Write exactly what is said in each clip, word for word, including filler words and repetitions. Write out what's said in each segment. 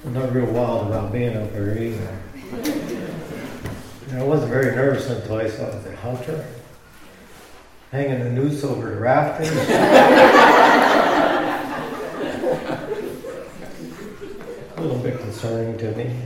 I'm not real wild about being up there either. And I wasn't very nervous until I saw the Hunter hanging the noose over the rafters. A little bit concerning to me.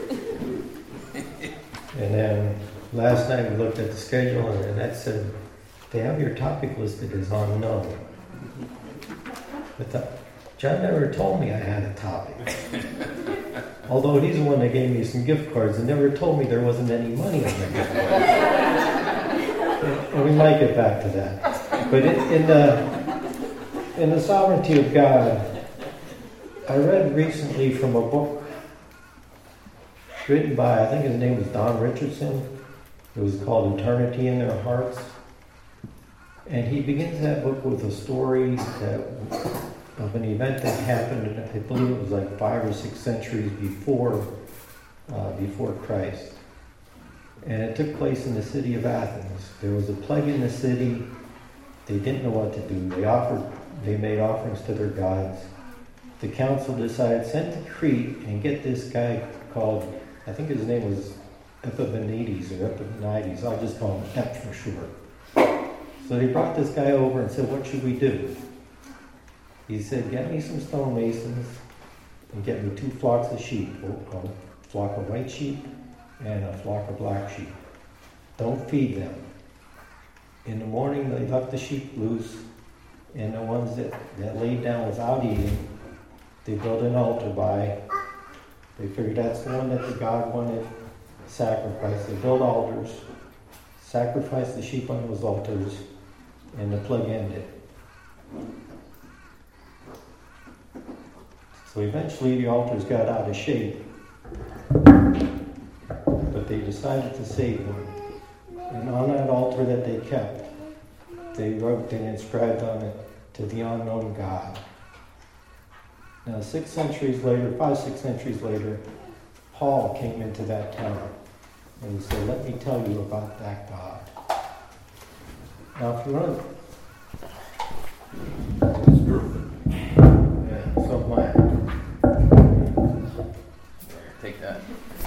And then last night we looked at the schedule and that said, they have your topic listed as unknown. But the, John never told me I had a topic. Although he's the one that gave me some gift cards and never told me there wasn't any money on the gift cards. And we might get back to that. But in, in the in the sovereignty of God, I read recently from a book written by, I think his name was Don Richardson. It was called Eternity in Their Hearts. And he begins that book with a story that, of an event that happened, and I believe it was like five or six centuries before, uh, before Christ. And it took place in the city of Athens. There was a plague in the city. They didn't know what to do. They offered, they made offerings to their gods. The council decided, send to Crete and get this guy called, I think his name was Epimenides or Epimenides. I'll just call him Ep for short. So they brought this guy over and said, what should we do? He said, get me some stonemasons and get me two flocks of sheep, a flock of white sheep and a flock of black sheep. Don't feed them. In the morning, they left the sheep loose, and the ones that, that laid down without eating, they built an altar by. They figured that's the one that the God wanted sacrificed. They built altars, sacrificed the sheep on those altars, and the plague ended. So eventually the altars got out of shape, but they decided to save one. And on that altar that they kept, they wrote and inscribed on it, to the unknown God. Now six centuries later, five, six centuries later, Paul came into that town and he said, let me tell you about that God. Now if you want to... Yeah, so mine. Take that.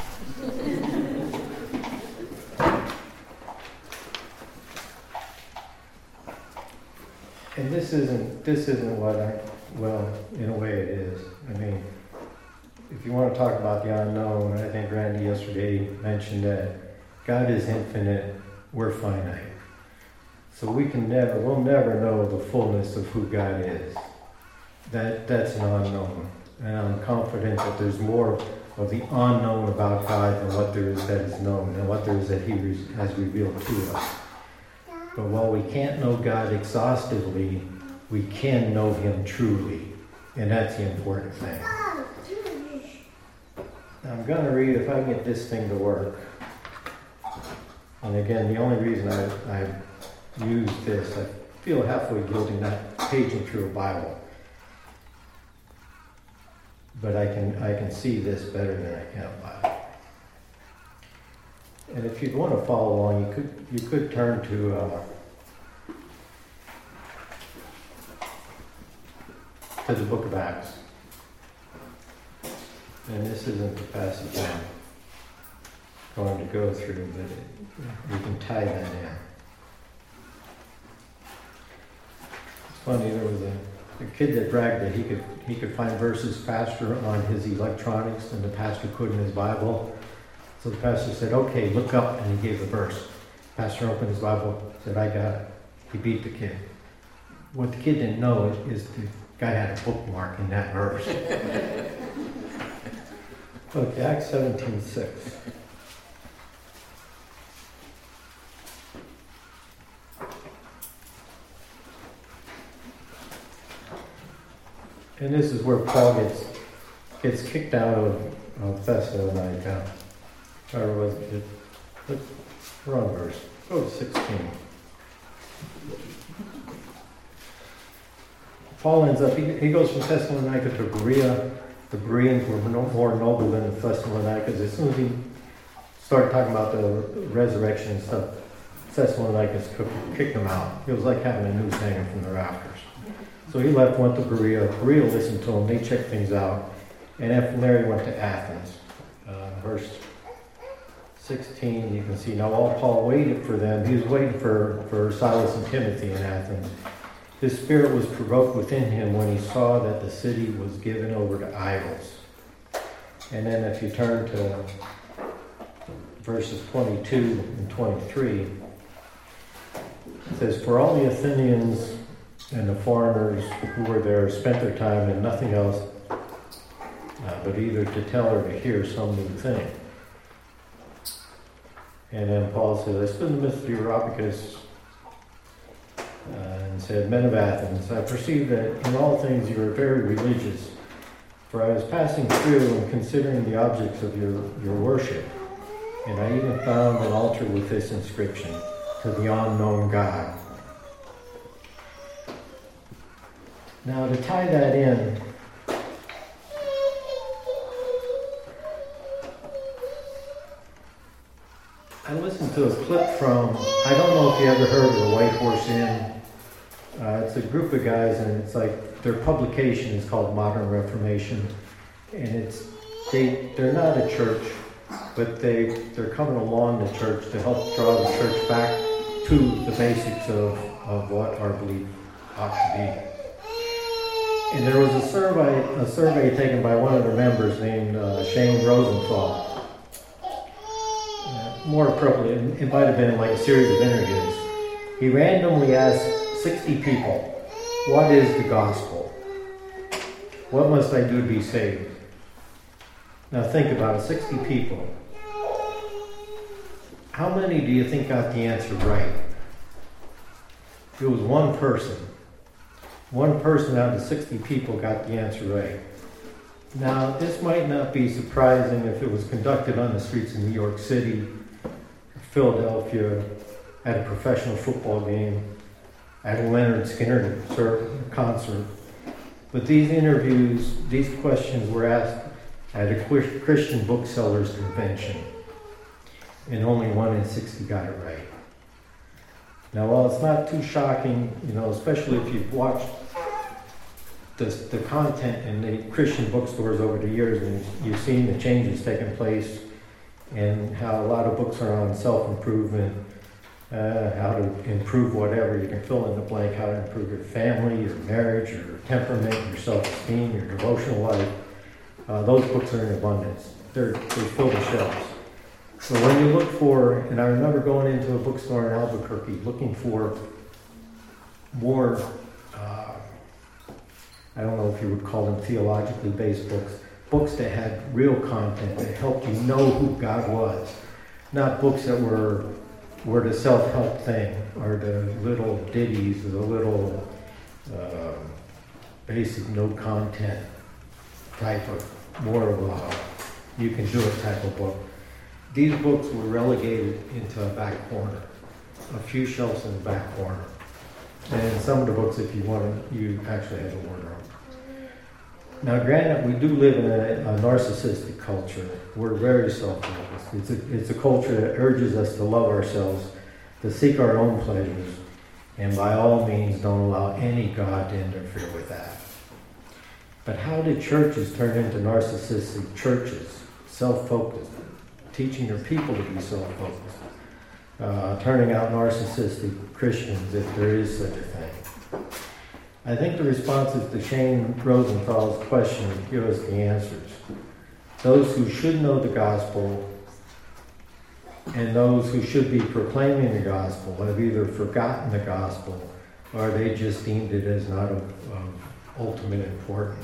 And this isn't this isn't what I well, in a way it is. I mean, if you want to talk about the unknown, I think Randy yesterday mentioned that God is infinite, we're finite. So we can never, we'll never know the fullness of who God is. That that's an unknown. And I'm confident that there's more of the unknown about God than what there is that is known, and what there is that He has revealed to us. But while we can't know God exhaustively, we can know Him truly. And that's the important thing. Now I'm going to read, if I can get this thing to work. And again, the only reason I, I use this, I feel halfway guilty not paging through a Bible. But I can I can see this better than I can a Bible. And if you want to follow along, you could you could turn to uh, to the book of Acts. And this isn't the passage I'm going to go through, but it, you can tie that in. It's funny, there was a, a kid that bragged that he could he could find verses faster on his electronics than the pastor could in his Bible. So the pastor said, okay, look up, and he gave the verse. The pastor opened his Bible, said, I got it. He beat the kid. What the kid didn't know is, is the guy had a bookmark in that verse. Look, Acts seventeen six. And this is where Paul gets gets kicked out of, of Thessalonica. Or was it? Let's, wrong verse. Go to sixteen. Paul ends up, he, he goes from Thessalonica to Berea. The Bereans were no, more noble than the Thessalonians. As soon as he started talking about the resurrection and stuff, Thessalonians kicked him out. It was like having a noose hanging from the rafters. So he left, went to Berea. Berea listened to him. They checked things out. And then from there he went to Athens. Uh, verse sixteen, you can see, now while Paul waited for them, he was waiting for, for Silas and Timothy in Athens. His spirit was provoked within him when he saw that the city was given over to idols. And then if you turn to verses twenty-two and twenty-three, it says, for all the Athenians and the foreigners who were there spent their time in nothing else uh, but either to tell or to hear some new thing. And then Paul said, I stood in the midst of the Areopagus uh, and said, men of Athens, I perceive that in all things you are very religious. For I was passing through and considering the objects of your, your worship, and I even found an altar with this inscription, to the unknown God. Now to tie that in, I listened to a clip from, I don't know if you ever heard of the White Horse Inn. Uh, it's a group of guys, and it's like, their publication is called Modern Reformation. And it's, they, they're not a church, but they, they're coming along the church to help draw the church back to the basics of, of what our belief ought to be. And there was a survey, a survey taken by one of their members named uh, Shane Rosenthal. More appropriately, it might have been like a series of interviews. He randomly asked sixty people, what is the gospel? What must I do to be saved? Now think about it, sixty people. How many do you think got the answer right? It was one person. One person out of sixty people got the answer right. Now, this might not be surprising if it was conducted on the streets of New York City, Philadelphia, at a professional football game, at a Leonard Skinner concert. But these interviews, these questions were asked at a Christian booksellers convention, and only one in sixty got it right. Now, while it's not too shocking, you know, especially if you've watched the, the content in the Christian bookstores over the years, and you've seen the changes taking place, and how a lot of books are on self-improvement, uh, how to improve whatever. You can fill in the blank, how to improve your family, your marriage, your temperament, your self-esteem, your devotional life. Uh, those books are in abundance. They're, they fill the shelves. So when you look for, and I remember going into a bookstore in Albuquerque looking for more, uh, I don't know if you would call them theologically based books, books that had real content that helped you know who God was, not books that were were the self-help thing, or the little ditties, or the little uh, basic no content type of, more of a you can do it type of book. These books were relegated into a back corner, a few shelves in the back corner. And some of the books, if you wanted, you actually had to order them. Now, granted, we do live in a, a narcissistic culture. We're very self-focused. It's a, it's a culture that urges us to love ourselves, to seek our own pleasures, and by all means don't allow any God to interfere with that. But how did churches turn into narcissistic churches, self-focused, teaching their people to be self-focused, uh, turning out narcissistic Christians, if there is such a thing? I think the responses to Shane Rosenthal's question give us the answers. Those who should know the gospel and those who should be proclaiming the gospel have either forgotten the gospel or they just deemed it as not of, of ultimate importance.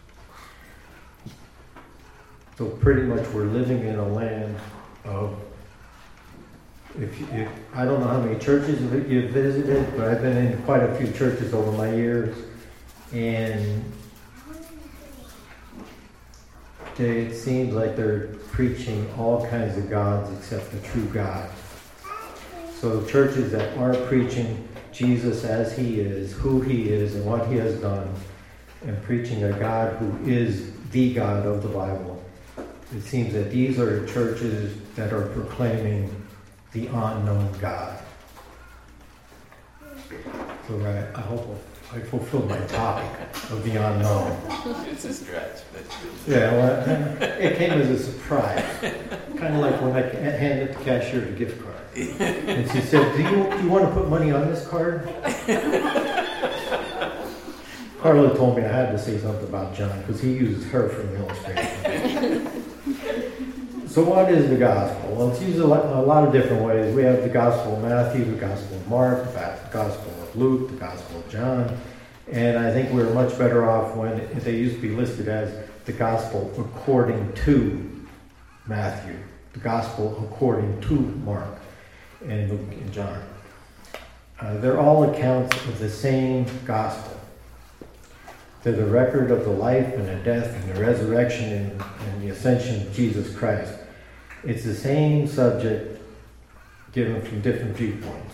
So pretty much we're living in a land of, if, you, if I don't know how many churches you've visited, but I've been in quite a few churches over my years, and they, it seems like they're preaching all kinds of gods except the true God. So churches that are preaching Jesus as he is, who he is, and what he has done, and preaching a God who is the God of the Bible, it seems that these are churches that are proclaiming the unknown God. So I, I hope I fulfilled my topic of the unknown. It's a stretch, but Yeah, well, it came as a surprise. Kind of like when I handed the cashier the gift card. And she said, do you, do you want to put money on this card? Carla told me I had to say something about John because he uses her for an illustration. So what is the gospel? Well, it's used a lot, a lot of different ways. We have the gospel of Matthew, the gospel of Mark, the gospel of Luke, the gospel of John. And I think we're much better off when they used to be listed as the gospel according to Matthew, the gospel according to Mark, and Luke and John. Uh, they're all accounts of the same gospel. They're the record of the life and the death and the resurrection and, and the ascension of Jesus Christ. It's the same subject given from different viewpoints.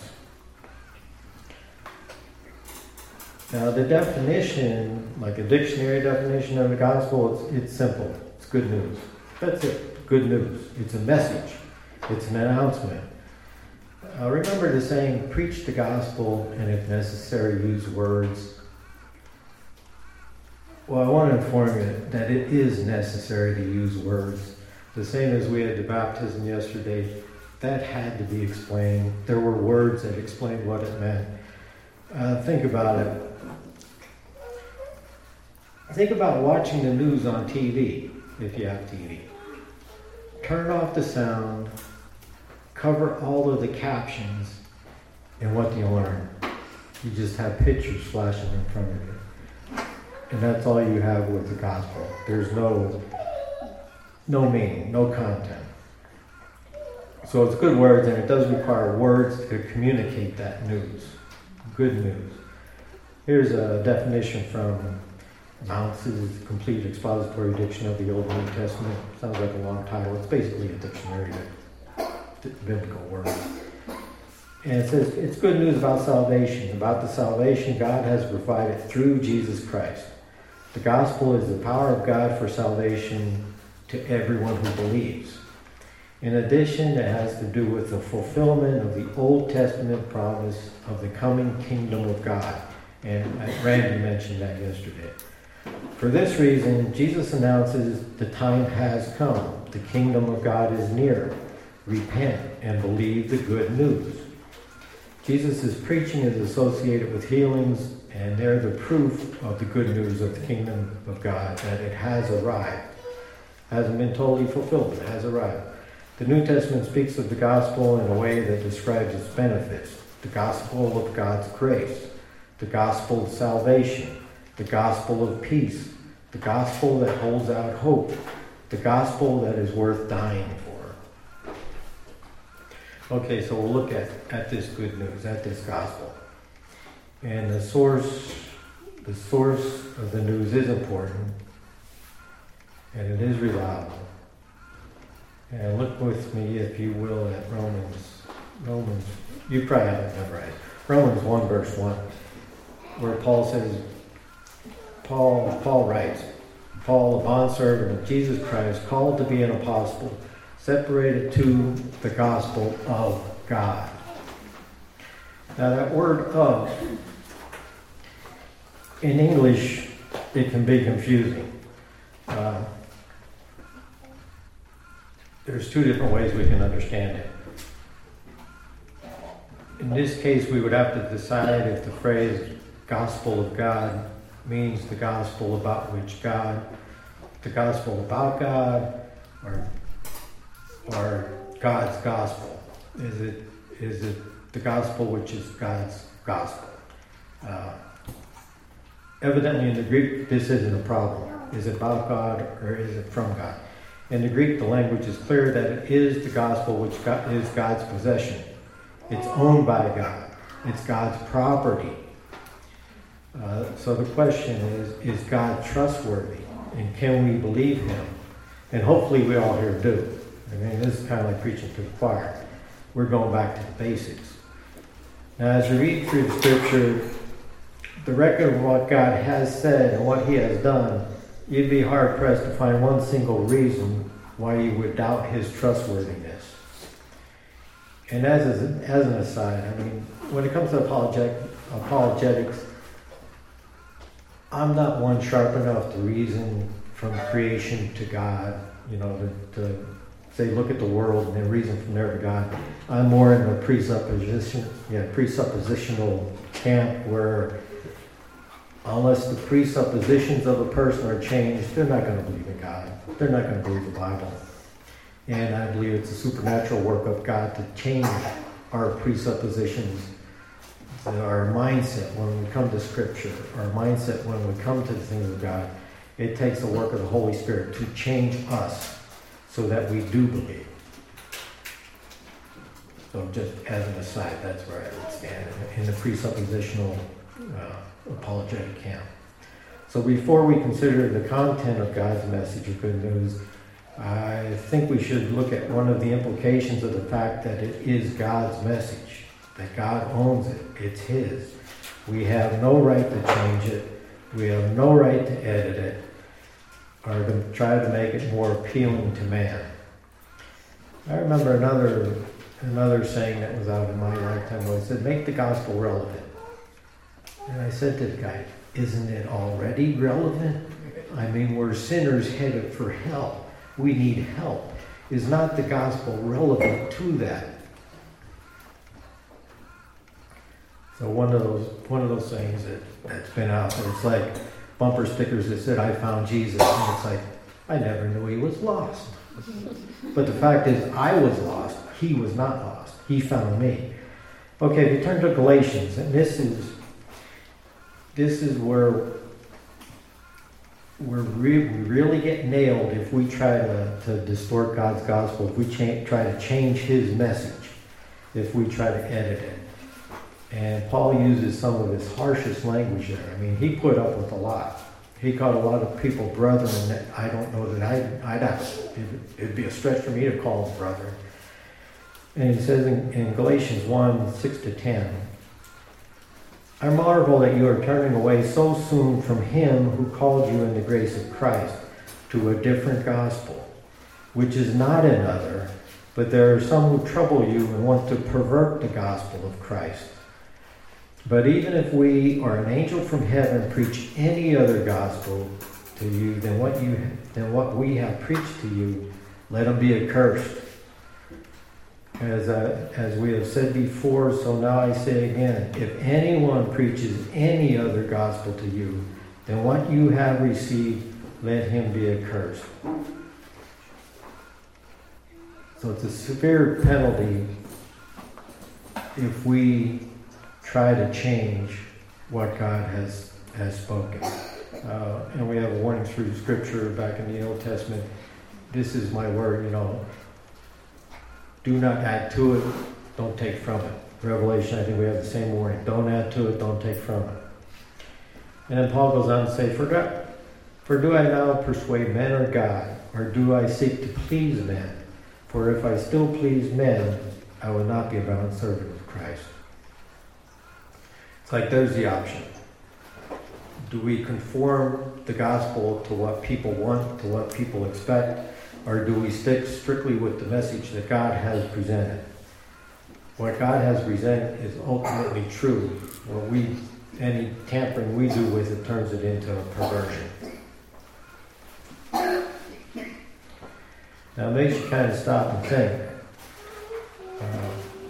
Now the definition, like a dictionary definition of the gospel, it's, it's simple. It's good news. That's it. Good news. It's a message. It's an announcement. Uh, remember the saying, preach the gospel and if necessary use words. Well, I want to inform you that it is necessary to use words. The same as we had the baptism yesterday, that had to be explained. There were words that explained what it meant. Uh, think about it. Think about watching the news on T V, if you have T V. Turn off the sound, cover all of the captions, and what do you learn? You just have pictures flashing in front of you. And that's all you have with the gospel. There's no, no meaning, no content. So it's good words, and it does require words to communicate that news. Good news. Here's a definition from Mounce's Complete Expository Diction of the Old and New Testament. Sounds like a long title. It's basically a dictionary of biblical words. And it says, it's good news about salvation, about the salvation God has provided through Jesus Christ. The gospel is the power of God for salvation to everyone who believes. In addition, it has to do with the fulfillment of the Old Testament promise of the coming kingdom of God. And Randy mentioned that yesterday. For this reason, Jesus announces the time has come. The kingdom of God is near. Repent and believe the good news. Jesus' preaching is associated with healings, and they're the proof of the good news of the kingdom of God, that it has arrived. Hasn't been totally fulfilled, but it has arrived. The New Testament speaks of the gospel in a way that describes its benefits. The gospel of God's grace, the gospel of salvation, the gospel of peace, the gospel that holds out hope, the gospel that is worth dying for. Okay, so we'll look at, at this good news, at this gospel. And the source, the source of the news is important, and it is reliable. And look with me, if you will, at Romans. Romans, you probably have it memorized. Romans one, verse one, where Paul says, Paul, Paul writes, Paul, a bondservant of Jesus Christ, called to be an apostle, separated to the gospel of God. Now that word of, in English, it can be confusing. Uh, there's two different ways we can understand it. In this case, we would have to decide if the phrase gospel of God means the gospel about which God, the gospel about God, or or God's gospel. Is it is it the gospel which is God's gospel? Uh, evidently in the Greek, this isn't a problem. Is it about God or is it from God? In the Greek, the language is clear that it is the gospel which God, is God's possession. It's owned by God. It's God's property. Uh, so the question is, is God trustworthy? And can we believe him? And hopefully we all here do. I mean, this is kind of like preaching to the choir. We're going back to the basics. Now, as you read through the scripture, the record of what God has said and what he has done, you'd be hard-pressed to find one single reason why you would doubt his trustworthiness. And as, as, an, as an aside, I mean, when it comes to apologetic, apologetics, I'm not one sharp enough to reason from creation to God, you know, to, to say, look at the world and then reason from there to God. I'm more in the presupposition, yeah, presuppositional camp where unless the presuppositions of a person are changed, they're not going to believe in God. They're not going to believe the Bible. And I believe it's a supernatural work of God to change our presuppositions, our mindset when we come to Scripture, our mindset when we come to the things of God. It takes the work of the Holy Spirit to change us so that we do believe. So just as an aside, that's where I would stand in the presuppositional uh, apologetic camp. So before we consider the content of God's message of good news, I think we should look at one of the implications of the fact that it is God's message, that God owns it. It's His. We have no right to change it. We have no right to edit it or to try to make it more appealing to man. I remember another another saying that was out in my lifetime where it said, make the gospel relevant. And I said to the guy, isn't it already relevant? I mean, we're sinners headed for hell. We need help. Is not the gospel relevant to that? So one of those one of those things that, that's been out there, it's like bumper stickers that said, I found Jesus. And it's like, I never knew he was lost. But the fact is, I was lost. He was not lost. He found me. Okay, if you turn to Galatians, and this is this is where we're re- we really get nailed if we try to, to distort God's gospel, if we cha- try to change His message, if we try to edit it. And Paul uses some of his harshest language there. I mean, he put up with a lot. He called a lot of people brethren that I don't know that I, I'd have, it'd, it'd be a stretch for me to call them brethren. And he says in, in Galatians one, six to ten, I marvel that you are turning away so soon from Him who called you in the grace of Christ to a different gospel, which is not another, but there are some who trouble you and want to pervert the gospel of Christ. But even if we or an angel from heaven preach any other gospel to you than what you than what we have preached to you, let him be accursed. As uh, as we have said before, so now I say again, if anyone preaches any other gospel to you than what you have received, let him be accursed. So it's a severe penalty if we try to change what God has has spoken. Uh, and we have a warning through Scripture back in the Old Testament. This is my word, you know. Do not add to it, don't take from it. Revelation, I think we have the same warning. Don't add to it, don't take from it. And then Paul goes on to say, For, God, for do I now persuade men or God, or do I seek to please men? For if I still please men, I will not be a bound servant of Christ. It's like there's the option. Do we conform the gospel to what people want, to what people expect, or do we stick strictly with the message that God has presented? What God has presented is ultimately true. What we, any tampering we do with it turns it into a perversion. Now it makes you kind of stop and think. Uh,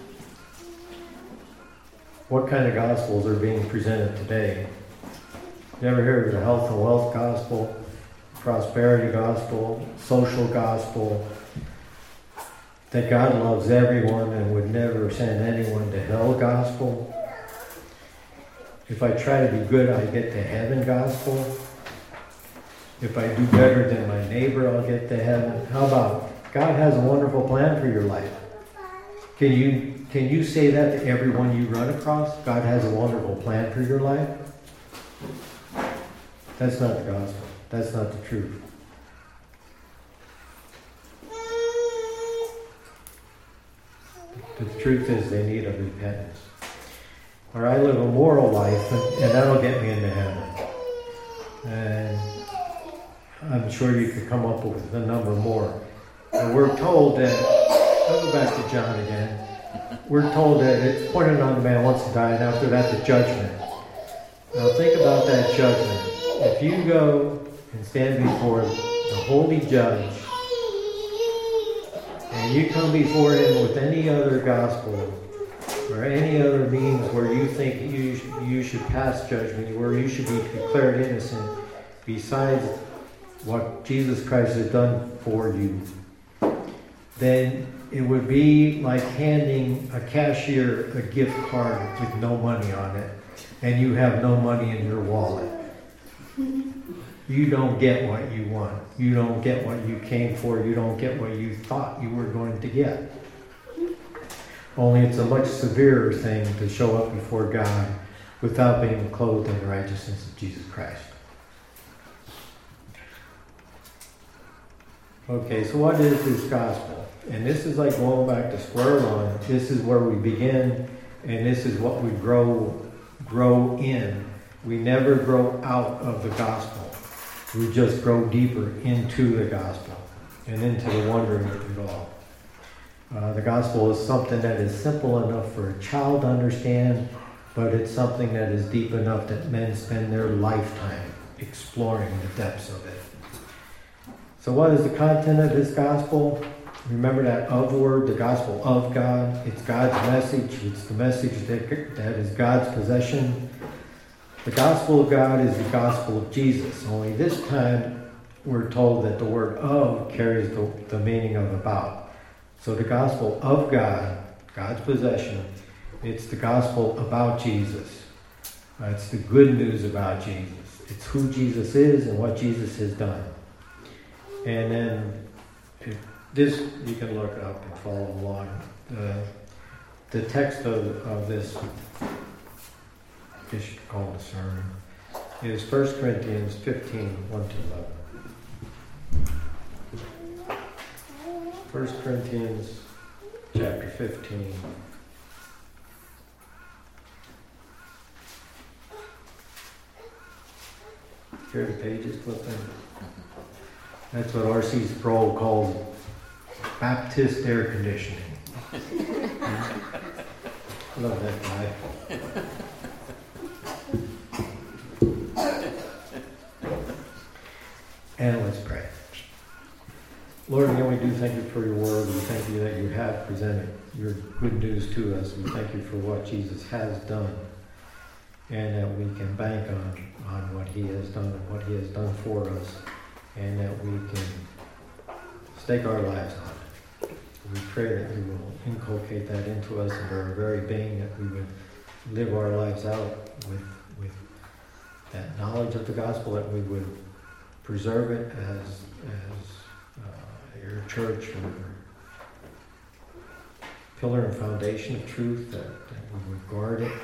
what kind of gospels are being presented today? You ever hear of the health and wealth gospel, prosperity gospel, social gospel, that God loves everyone and would never send anyone to hell gospel? If I try to be good, I get to heaven gospel? If I do better than my neighbor, I'll get to heaven? How about God has a wonderful plan for your life? Can you can you say that to everyone you run across? God has a wonderful plan for your life? That's not the gospel. That's not the truth. The truth is they need a repentance. Or I live a moral life and, and that'll get me into heaven. And I'm sure you could come up with a number more. And we're told that, I'll go back to John again. We're told that it's pointed on the man once to die, and after that the judgment. Now think about that judgment. if you go and stand before the holy judge, and you come before him with any other gospel or any other means where you think you, you should pass judgment, where you should be declared innocent, besides what Jesus Christ has done for you, then it would be like handing a cashier a gift card with no money on it, and you have no money in your wallet. You don't get what you want. You don't get what you came for. You don't get what you thought you were going to get. Only it's a much severer thing to show up before God without being clothed in the righteousness of Jesus Christ. Okay, so what is this gospel? And this is like going back to square one. This is where we begin, and this is what we grow grow in. We never grow out of the gospel. We just grow deeper into the gospel and into the wonder of it all. Uh, the gospel is something that is simple enough for a child to understand, but it's something that is deep enough that men spend their lifetime exploring the depths of it. So what is the content of this gospel? Remember that of word, the gospel of God. It's God's message. It's the message that, that is God's possession. The gospel of God is the gospel of Jesus. Only this time we're told that the word of carries the, the meaning of about. So the gospel of God, God's possession, it's the gospel about Jesus. Uh, it's the good news about Jesus. It's who Jesus is and what Jesus has done. And then if this, you can look it up and follow along. Uh, the text of, of this, I guess you could call it a sermon, is First Corinthians fifteen, one to eleven. First Corinthians chapter fifteen. Hear the pages flipping? That's what R C Sproul calls Baptist air conditioning. Love that guy. And let's pray. Lord, again, we do thank you for your word. We thank you that you have presented your good news to us. We thank you for what Jesus has done, and that we can bank on, on what he has done and what he has done for us, and that we can stake our lives on it. We pray that you will inculcate that into us into our very being, that we would live our lives out with, with that knowledge of the gospel, that we would preserve it as, as uh, your church, your pillar and foundation of truth, that, that we would guard it,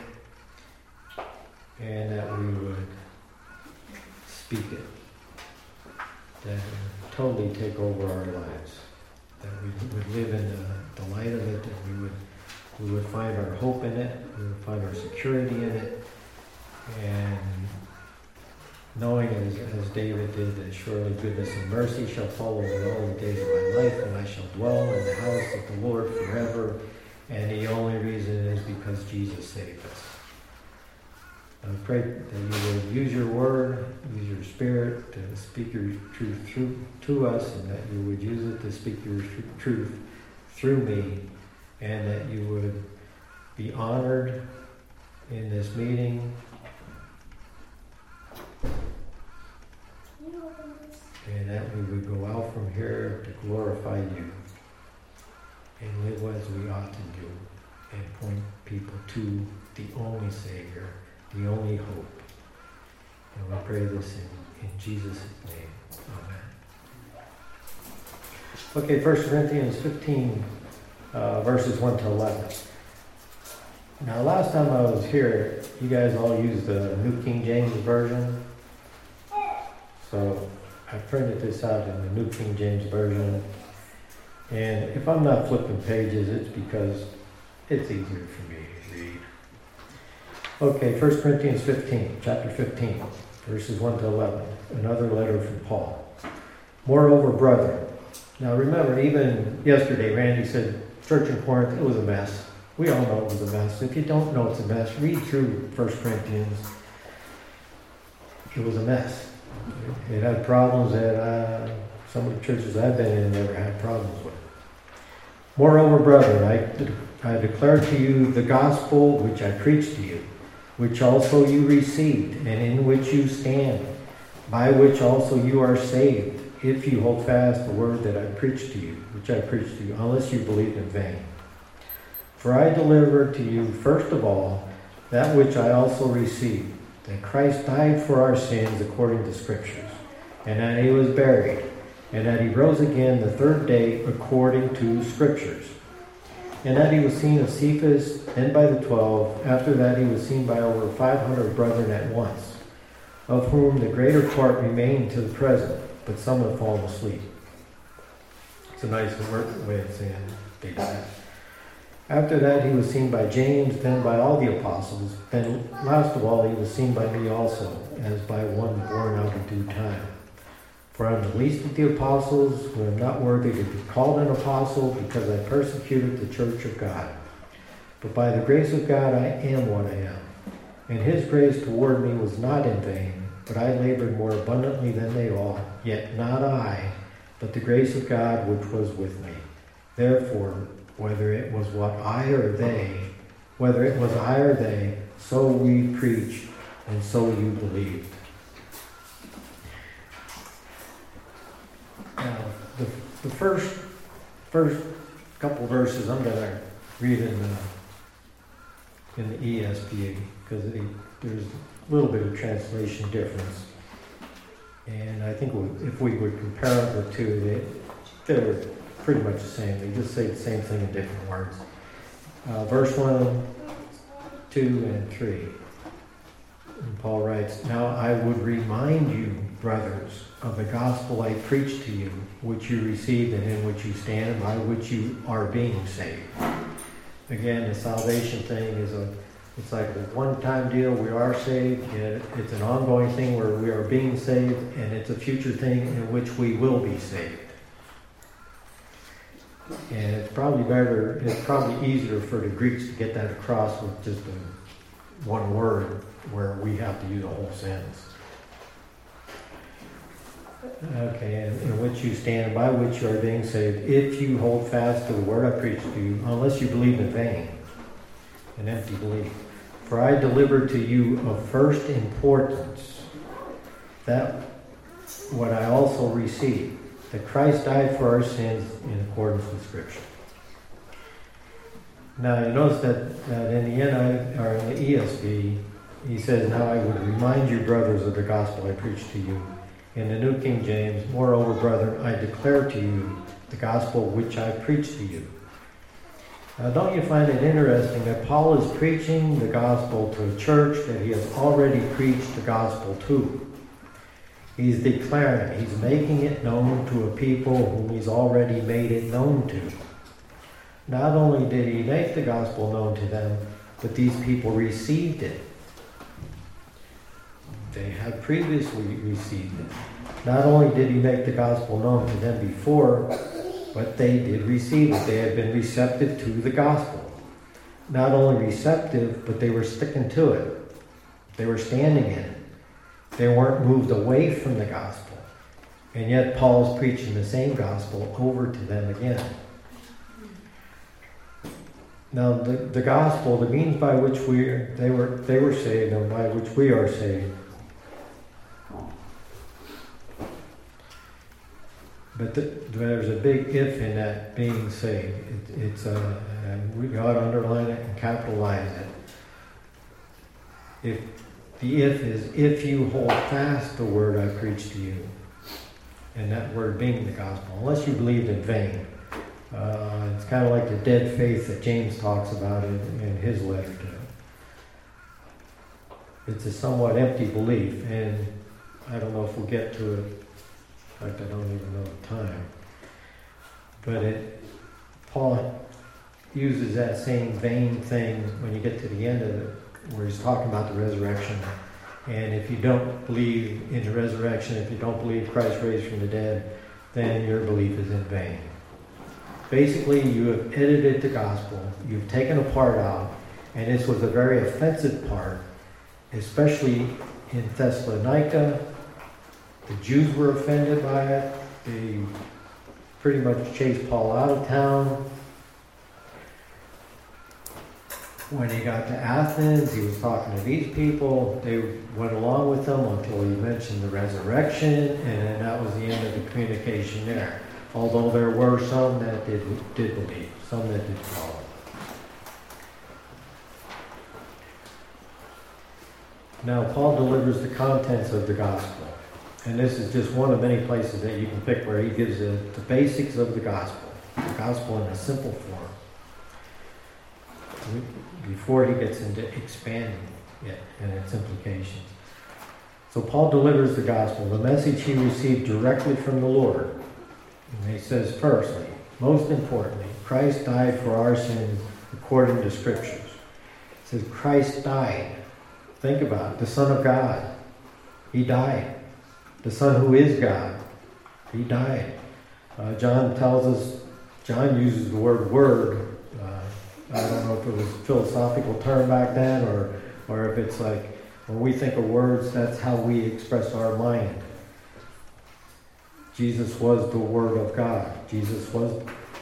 and that we would speak it, that it would totally take over our lives, that we would live in the, the light of it, that we would we would find our hope in it, we would find our security in it, and knowing as, as David did that surely goodness and mercy shall follow me all the days of my life, and I shall dwell in the house of the Lord forever, and the only reason is because Jesus saved us. I pray that you would use your word, use your spirit to speak your truth through to us, and that you would use it to speak your truth through me, and that you would be honored in this meeting, and that we would go out from here to glorify you and live as we ought to do and point people to the only Savior, the only hope. And we pray this in, in Jesus' name. Amen. Okay, First Corinthians fifteen, uh, verses one to eleven. Now, last time I was here, you guys all used the New King James Version. So I printed this out in the New King James Version. And if I'm not flipping pages, it's because it's easier for me to read. Okay, First Corinthians fifteen, chapter fifteen, verses one to eleven. Another letter from Paul. Moreover, brethren. Now remember, even yesterday, Randy said, church in Corinth, it was a mess. We all know it was a mess. If you don't know it's a mess, read through First Corinthians. it was a mess. It had problems that uh, some of the churches I've been in never had problems with. Moreover, brethren, I, I declare to you the gospel which I preached to you, which also you received, and in which you stand, by which also you are saved, if you hold fast the word that I preached to you, which I preached to you, unless you believed in vain. For I delivered to you, first of all, that which I also received, that Christ died for our sins according to Scriptures, and that he was buried, and that he rose again the third day according to Scriptures, and that he was seen of Cephas, then by the twelve. After that he was seen by over five hundred brethren at once, of whom the greater part remain to the present, but some have fallen asleep. It's a nice way of saying they died. After that he was seen by James, then by all the apostles. Then last of all he was seen by me also, as by one born out of due time. For I am the least of the apostles, who am not worthy to be called an apostle, because I persecuted the church of God. But by the grace of God I am what I am. And his grace toward me was not in vain, but I labored more abundantly than they all, yet not I, but the grace of God which was with me. Therefore, whether it was what I or they, whether it was I or they, so we preached, and so you believed. Now, the, the first first couple verses I'm going to read in the, in the E S V, because there's a little bit of translation difference. And I think if we would compare the two, they, they were pretty much the same. They just say the same thing in different words. Uh, verse one, two, and three. And Paul writes, "Now I would remind you, brothers, of the gospel I preached to you, which you received and in which you stand, and by which you are being saved." Again, the salvation thing is a, it's like a one-time deal. We are saved, and it's an ongoing thing where we are being saved, and it's a future thing in which we will be saved. And it's probably better, it's probably easier for the Greeks to get that across with just a, one word, where we have to use a whole sentence. Okay, and in which you stand, by which you are being saved, if you hold fast to the word I preached to you, unless you believe in vain, an empty belief. For I delivered to you of first importance that what I also received, that Christ died for our sins in accordance with Scripture. Now you notice that, that in the N I, or in the E S V, he says, "Now I would remind you, brothers, of the gospel I preached to you." In the New King James, "Moreover, brethren, I declare to you the gospel which I preached to you." Now, don't you find it interesting that Paul is preaching the gospel to a church that he has already preached the gospel to? He's declaring it. He's making it known to a people whom he's already made it known to. Not only did he make the gospel known to them, but these people received it. They had previously received it. Not only did he make the gospel known to them before, but they did receive it. They had been receptive to the gospel. Not only receptive, but they were sticking to it. They were standing in it. They weren't moved away from the gospel. And yet Paul's preaching the same gospel over to them again. Now the, the gospel, the means by which we they were they were saved and by which we are saved. But the, there's a big if in that being saved. It, it's uh, and we got to underline it and capitalize it. If the if is if you hold fast the word I preached to you, and that word being the gospel, unless you believed in vain. Uh, it's kind of like the dead faith that James talks about in, in his letter to them. It's a somewhat empty belief, and I don't know if we'll get to it. In fact, I don't even know the time. But it, Paul uses that same vain thing when you get to the end of it, where he's talking about the resurrection. And if you don't believe in the resurrection, if you don't believe Christ raised from the dead, then your belief is in vain. Basically, you have edited the gospel, you've taken a part out, and this was a very offensive part, especially in Thessalonica. The Jews were offended by it. They pretty much chased Paul out of town. When he got to Athens, he was talking to these people. They went along with him until he mentioned the resurrection, and then that was the end of the communication there. Although there were some that did, did believe, some that did follow. Now, Paul delivers the contents of the gospel. And this is just one of many places that you can pick where he gives the, the basics of the gospel. The gospel in a simple form. Before he gets into expanding it and its implications. So Paul delivers the gospel, the message he received directly from the Lord. And he says, firstly, most importantly, Christ died for our sins according to Scriptures. It says Christ died. Think about it. The Son of God. He died. The Son who is God. He died. Uh, John tells us, John uses the word word. Uh, I don't know if it was a philosophical term back then or, or if it's like when we think of words, that's how we express our mind. Jesus was the Word of God. Jesus was...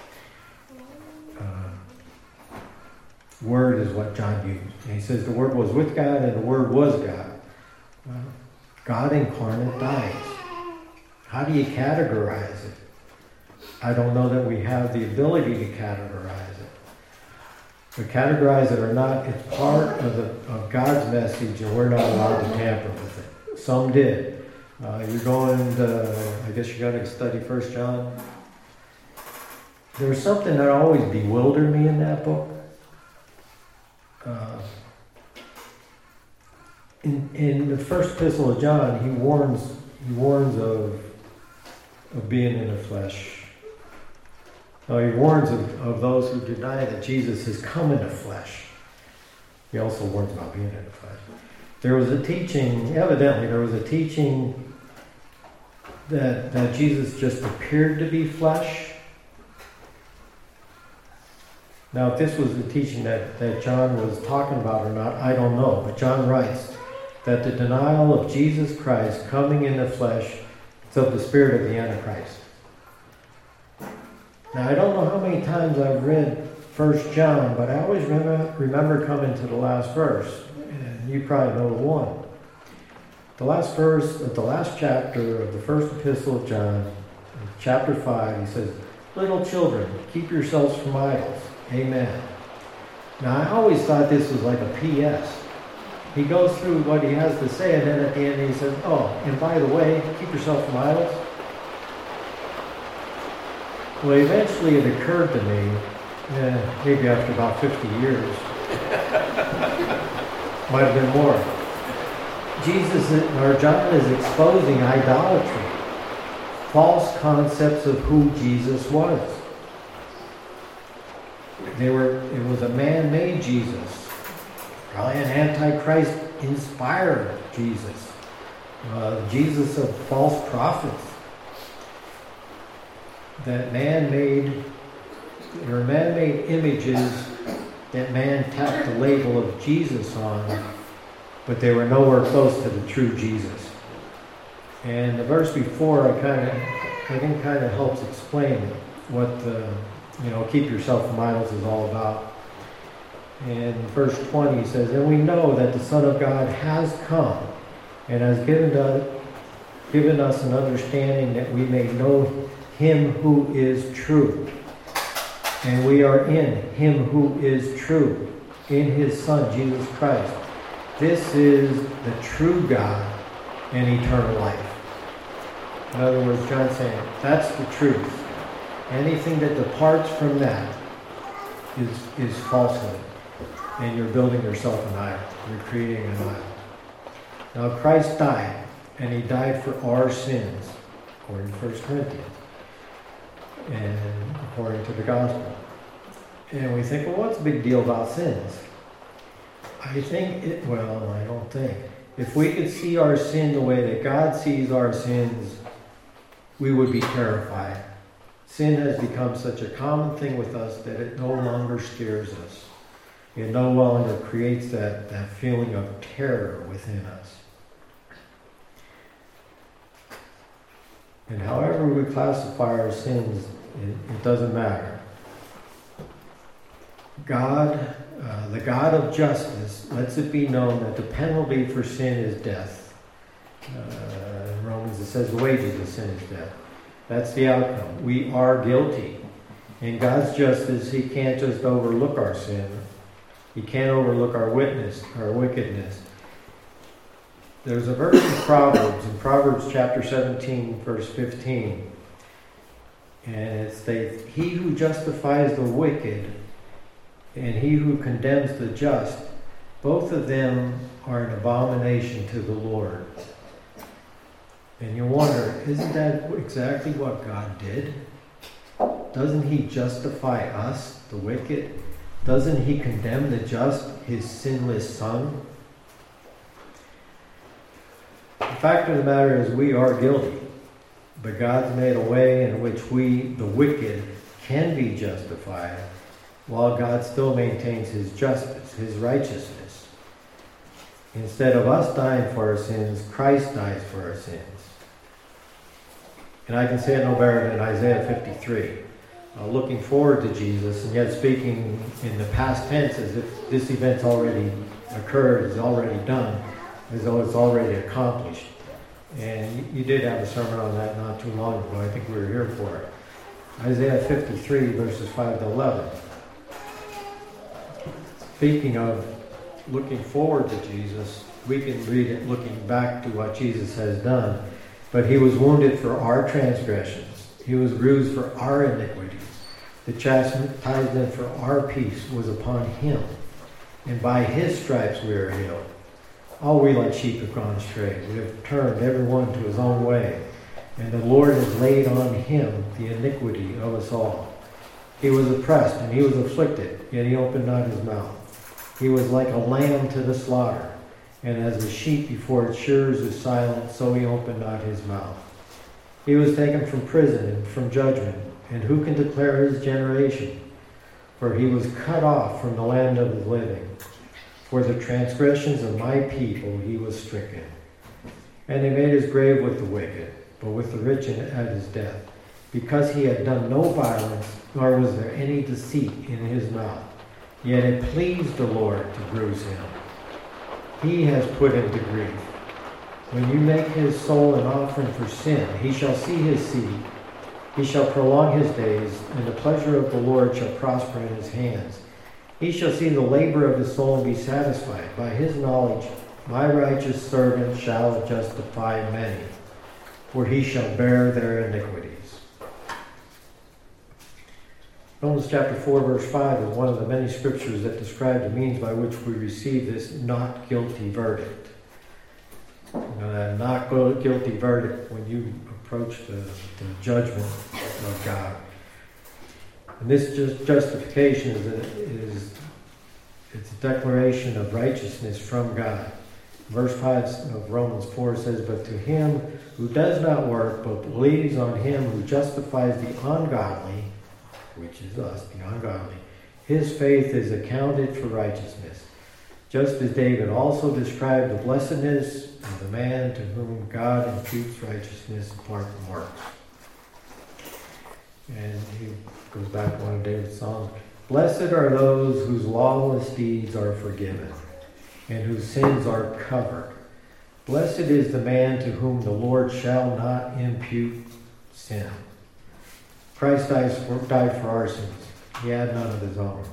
Uh, Word is what John used. And he says the Word was with God and the Word was God. Well, God incarnate dies. How do you categorize it? I don't know that we have the ability to categorize it. But categorize it or not, it's part of, the, of God's message and we're not allowed to tamper with it. Some did. Uh, you're going to, I guess you got to study First John. There was something that always bewildered me in that book. Uh, in, in the first epistle of John, he warns he warns of of being in the flesh. No, he warns of, of those who deny that Jesus has come in the flesh. He also warns about being in the flesh. There was a teaching, evidently there was a teaching that that Jesus just appeared to be flesh. Now, if this was the teaching that, that John was talking about or not, I don't know. But John writes that the denial of Jesus Christ coming in the flesh is of the spirit of the Antichrist. Now, I don't know how many times I've read First John, but I always remember, remember coming to the last verse. And you probably know the one. The last verse of the last chapter of the first epistle of John, chapter five, he says, "Little children, keep yourselves from idols." Amen. Now, I always thought this was like a P S. He goes through what he has to say, and then at the end he says, oh, and by the way, keep yourself from idols. Well, eventually it occurred to me, eh, maybe after about fifty years, might have been more. Jesus, is, or John is exposing idolatry, false concepts of who Jesus was. They were, it was a man-made Jesus. Probably an Antichrist-inspired Jesus. Uh, Jesus of false prophets. That man-made, or man-made images that man tapped the label of Jesus on, but they were nowhere close to the true Jesus. And the verse before, I kind of, I think kind of helps explain what the, you know, keep yourself from idols is all about. In verse twenty, he says, "And we know that the Son of God has come and has given us, given us an understanding that we may know Him who is true. And we are in Him who is true, in His Son, Jesus Christ. This is the true God and eternal life." In other words, John's saying, that's the truth. Anything that departs from that is, is falsehood. And you're building yourself an idol. You're creating an idol. Now, Christ died, and He died for our sins, according to First Corinthians, and according to the gospel. And we think, well, what's the big deal about sins? I think, it, well, I don't think. If we could see our sin the way that God sees our sins, we would be terrified. Sin has become such a common thing with us that it no longer scares us. It no longer creates that, that feeling of terror within us. And however we classify our sins, it, it doesn't matter. God, uh, the God of justice, lets it be known that the penalty for sin is death. Uh, in Romans it says the wages of sin is death. That's the outcome. We are guilty. In God's justice, He can't just overlook our sin. He can't overlook our witness, our wickedness. There's a verse in Proverbs, in Proverbs chapter seventeen, verse fifteen. And it states, "He who justifies the wicked and he who condemns the just, both of them are an abomination to the Lord." And you wonder, isn't that exactly what God did? Doesn't He justify us, the wicked? Doesn't He condemn the just, His sinless Son? The fact of the matter is we are guilty, but God's made a way in which we, the wicked, can be justified, while God still maintains His justice, His righteousness. Instead of us dying for our sins, Christ dies for our sins. And I can say it no better than Isaiah fifty-three. Uh, looking forward to Jesus, and yet speaking in the past tense as if this event's already occurred, is already done, as though it's already accomplished. And you did have a sermon on that not too long ago. I think we were here for it. Isaiah fifty-three, verses five to eleven. Speaking of looking forward to Jesus, we can read it looking back to what Jesus has done. But He was wounded for our transgressions. He was bruised for our iniquities. The chastisement for our peace was upon Him. And by His stripes we are healed. All we like sheep have gone astray. We have turned every one to his own way. And the Lord has laid on Him the iniquity of us all. He was oppressed and He was afflicted, yet He opened not His mouth. He was like a lamb to the slaughter. And as the sheep before its shearers is silent, so He opened not His mouth. He was taken from prison and from judgment. And who can declare His generation? For He was cut off from the land of the living. For the transgressions of my people He was stricken. And they made His grave with the wicked, but with the rich at His death. Because He had done no violence, nor was there any deceit in His mouth. Yet it pleased the Lord to bruise Him. He has put Him to grief. When you make His soul an offering for sin, He shall see His seed. He shall prolong His days, and the pleasure of the Lord shall prosper in His hands. He shall see the labor of His soul and be satisfied. By His knowledge, my righteous servant shall justify many, for he shall bear their iniquities. Romans chapter four, verse five is one of the many scriptures that describe the means by which we receive this not guilty verdict. You know, that not guilty verdict when you approach the, the judgment of God. And this just justification is, a, is it's a declaration of righteousness from God. Verse five of Romans four says, "But to him who does not work, but believes on Him who justifies the ungodly," which is us, the ungodly, "his faith is accounted for righteousness. Just as David also described the blessedness of the man to whom God imputes righteousness apart from works." And he goes back to one of David's songs. "Blessed are those whose lawless deeds are forgiven, and whose sins are covered. Blessed is the man to whom the Lord shall not impute sin." Christ dies for, died for our sins. He had none of His own.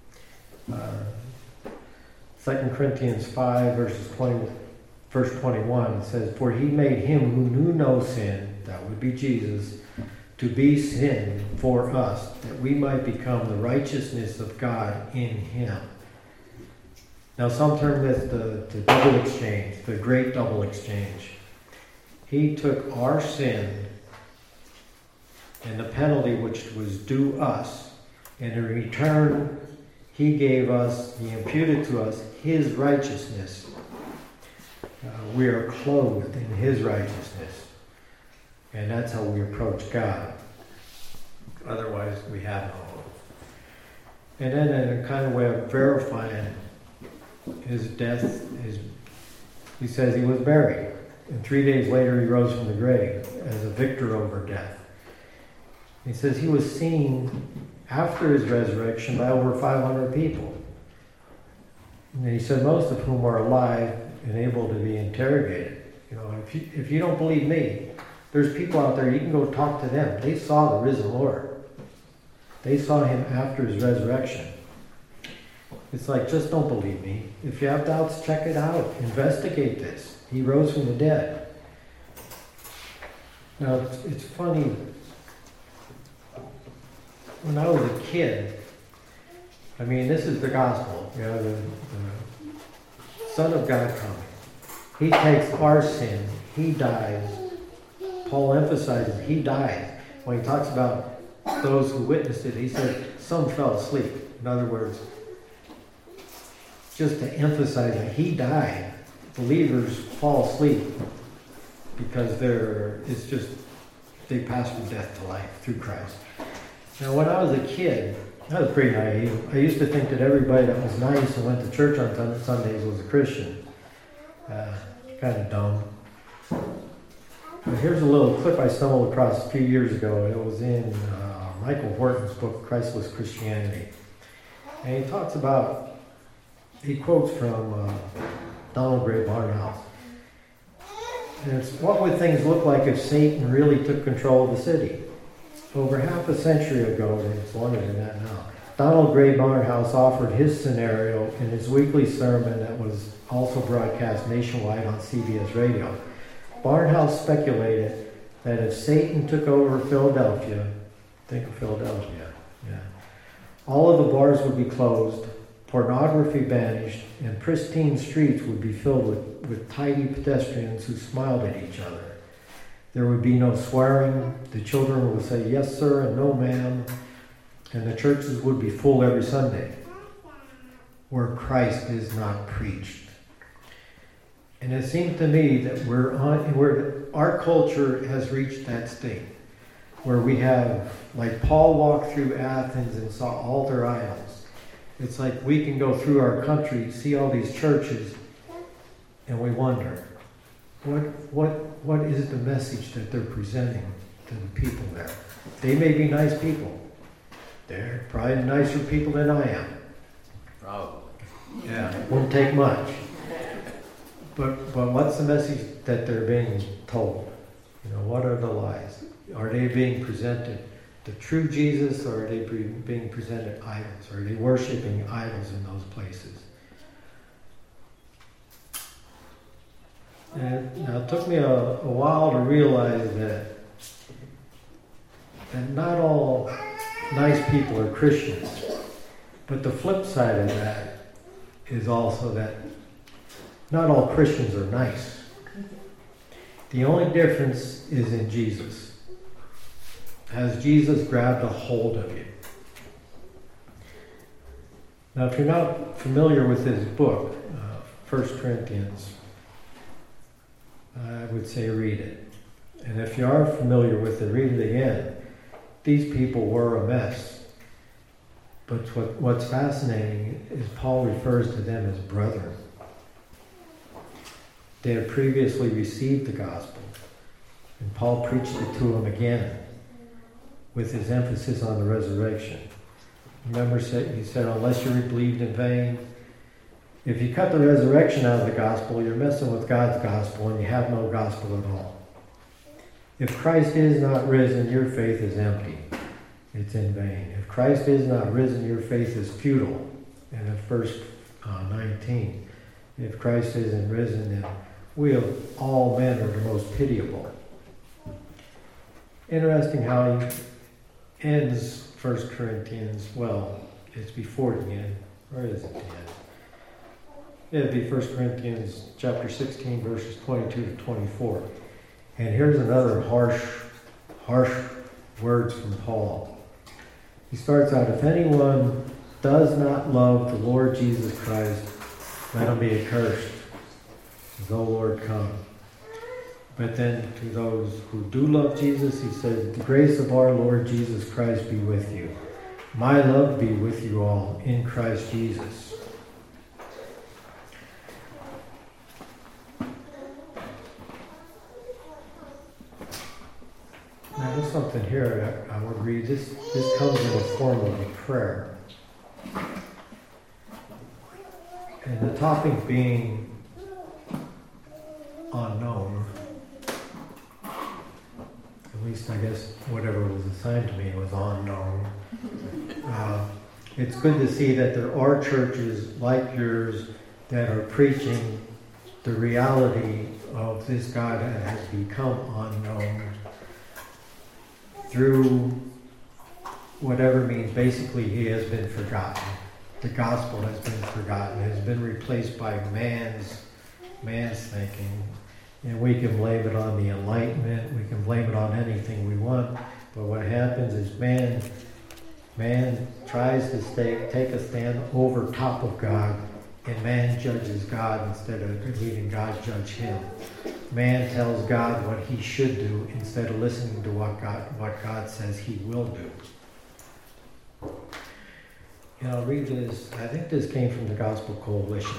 Uh, Second Corinthians five, verses twenty, verse twenty-one says, "For He made Him who knew no sin," that would be Jesus, "to be sin for us, that we might become the righteousness of God in Him." Now some term this the, the double exchange, the great double exchange. He took our sin and the penalty which was due us, and in return He gave us, He imputed to us His righteousness. Uh, we are clothed in His righteousness. And that's how we approach God. Otherwise, we have no hope. And then in a kind of way of verifying His death, his, He says He was buried. And three days later, he rose from the grave as a victor over death. He says he was seen after his resurrection by over five hundred people. And he said most of whom are alive and able to be interrogated. You know, if you, if you don't believe me, there's people out there, you can go talk to them. They saw the risen Lord. They saw him after his resurrection. It's like, just don't believe me. If you have doubts, check it out. Investigate this. He rose from the dead. Now, it's, it's funny. When I was a kid, I mean, this is the gospel. You know, the, the Son of God coming. He takes our sin. He dies. Paul emphasizes he dies. When he talks about those who witnessed it, he said some fell asleep. In other words, just to emphasize that he died. Believers fall asleep because they're, it's just, they pass from death to life through Christ. Now, when I was a kid, I was pretty naive. I used to think that everybody that was nice and went to church on Sundays was a Christian. Uh, kind of dumb. But here's a little clip I stumbled across a few years ago. It was in uh, Michael Horton's book, Christless Christianity. And he talks about, he quotes from uh, Donald Gray Barnhouse. And it's, what would things look like if Satan really took control of the city? Over half a century ago, and it's longer than that now, Donald Gray Barnhouse offered his scenario in his weekly sermon that was also broadcast nationwide on C B S radio. Barnhouse speculated that if Satan took over Philadelphia, think of Philadelphia, yeah, all of the bars would be closed, pornography banished, and pristine streets would be filled with, with tidy pedestrians who smiled at each other. There would be no swearing. The children would say yes, sir, and no, ma'am. And the churches would be full every Sunday, where Christ is not preached. And it seems to me that we're on, where our culture has reached that state, where we have, like Paul walked through Athens and saw altar idols. It's like we can go through our country, see all these churches, and we wonder, what what what is the message that they're presenting to the people there? They may be nice people. They're probably nicer people than I am. Probably. Yeah, won't take much. But but what's the message that they're being told? You know, what are the lies? Are they being presented the true Jesus, or are they being presented idols? Are they worshiping idols in those places? And now it took me a, a while to realize that that not all nice people are Christians. But the flip side of that is also that not all Christians are nice. The only difference is in Jesus. Has Jesus grabbed a hold of you? Now, if you're not familiar with his book, uh, First Corinthians, I would say read it. And if you are familiar with it, read it again. These people were a mess. But what, what's fascinating is Paul refers to them as brethren. They had previously received the gospel, and Paul preached it to them again with his emphasis on the resurrection. Remember, he said, unless you believed in vain, if you cut the resurrection out of the gospel, you're messing with God's gospel and you have no gospel at all. If Christ is not risen, your faith is empty. It's in vain. If Christ is not risen, your faith is futile. And in verse uh, nineteen, if Christ isn't risen, then we of all men are the most pitiable. Interesting how he ends First Corinthians. Well, it's before the end. Or is it the end? It'd be First Corinthians chapter sixteen, verses twenty-two to twenty-four. And here's another harsh, harsh words from Paul. He starts out, if anyone does not love the Lord Jesus Christ, let him be accursed. O Lord, come. But then to those who do love Jesus, he says, the grace of our Lord Jesus Christ be with you. My love be with you all in Christ Jesus. something here I, I would read. This, this comes in the form of a prayer. And the topic being unknown. At least I guess whatever was assigned to me was unknown. Uh, it's good to see that there are churches like yours that are preaching the reality of this God that has become unknown through whatever means. Basically, he has been forgotten. The gospel has been forgotten, has been replaced by man's man's thinking. And we can blame it on the Enlightenment, we can blame it on anything we want, but what happens is man man tries to stay, take a stand over top of God, and man judges God instead of leaving God judge him. Man tells God what he should do instead of listening to what God, what God says he will do. And I'll read this. I think this came from the Gospel Coalition.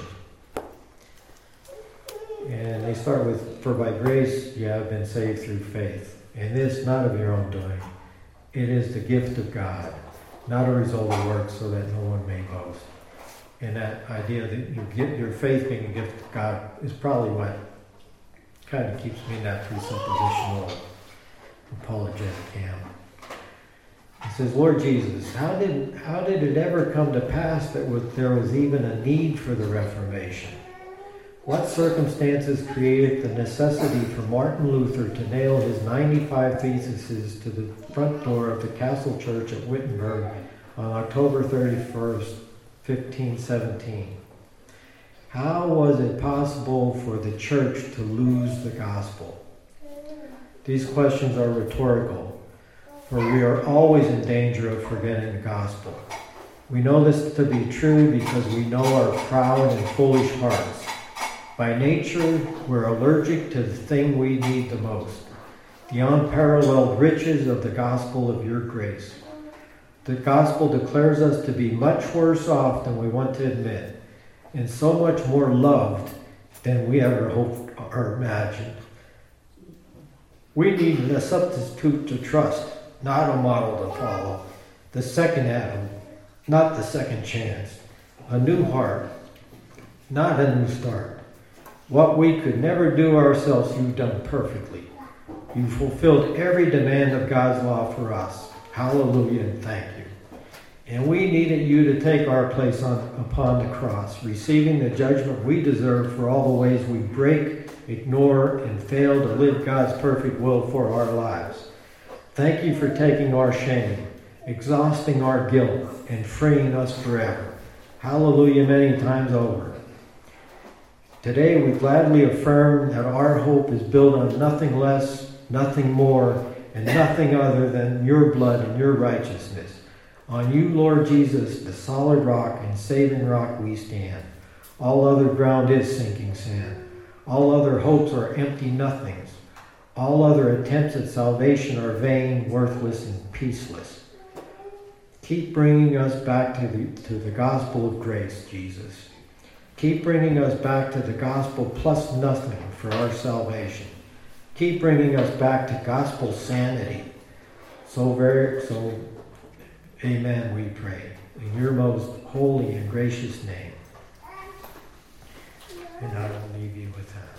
And they start with, "For by grace you have been saved through faith. And this not of your own doing. It is the gift of God, not a result of works, so that no one may boast." And that idea that you get your faith being a gift of God is probably what kind of keeps me in that presuppositional apologetic camp. It says, "Lord Jesus, how did how did it ever come to pass that was, there was even a need for the Reformation? What circumstances created the necessity for Martin Luther to nail his ninety-five theses to the front door of the Castle Church at Wittenberg on October thirty-first, fifteen seventeen? How was it possible for the church to lose the gospel?" These questions are rhetorical, for we are always in danger of forgetting the gospel. We know this to be true because we know our proud and foolish hearts. By nature, we're allergic to the thing we need the most, the unparalleled riches of the gospel of your grace. The gospel declares us to be much worse off than we want to admit, and so much more loved than we ever hoped or imagined. We need a substitute to trust, not a model to follow. The second Adam, not the second chance. A new heart, not a new start. What we could never do ourselves, you've done perfectly. You fulfilled every demand of God's law for us. Hallelujah and thank you. And we needed you to take our place on, upon the cross, receiving the judgment we deserve for all the ways we break, ignore, and fail to live God's perfect will for our lives. Thank you for taking our shame, exhausting our guilt, and freeing us forever. Hallelujah many times over. Today we gladly affirm that our hope is built on nothing less, nothing more, and nothing other than your blood and your righteousness. On you, Lord Jesus, the solid rock and saving rock we stand. All other ground is sinking sand. All other hopes are empty nothings. All other attempts at salvation are vain, worthless, and peaceless. Keep bringing us back to the, to the gospel of grace, Jesus. Keep bringing us back to the gospel plus nothing for our salvation. Keep bringing us back to gospel sanity. So very, so, amen, we pray. In your most holy and gracious name. And I will leave you with that.